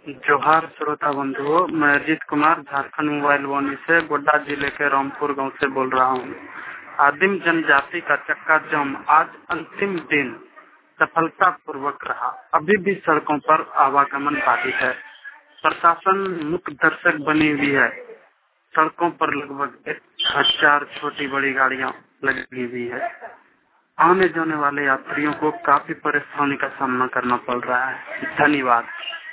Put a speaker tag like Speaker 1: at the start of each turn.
Speaker 1: जोहार श्रोता बंधुओं, मैं अजीत कुमार झारखंड मोबाइल वाणी से गोड्डा जिले के रामपुर गांव से बोल रहा हूं। आदिम जनजाति का चक्का जाम आज अंतिम दिन सफलता पूर्वक रहा। अभी भी सड़कों पर आवागमन बाधित है। प्रशासन मुख्य दर्शक बनी हुई है। सड़कों पर लगभग 1000 छोटी बड़ी गाड़ियां लगी हुई है। आने जाने वाले यात्रियों को काफी परेशानी का सामना करना पड़ रहा है। धन्यवाद।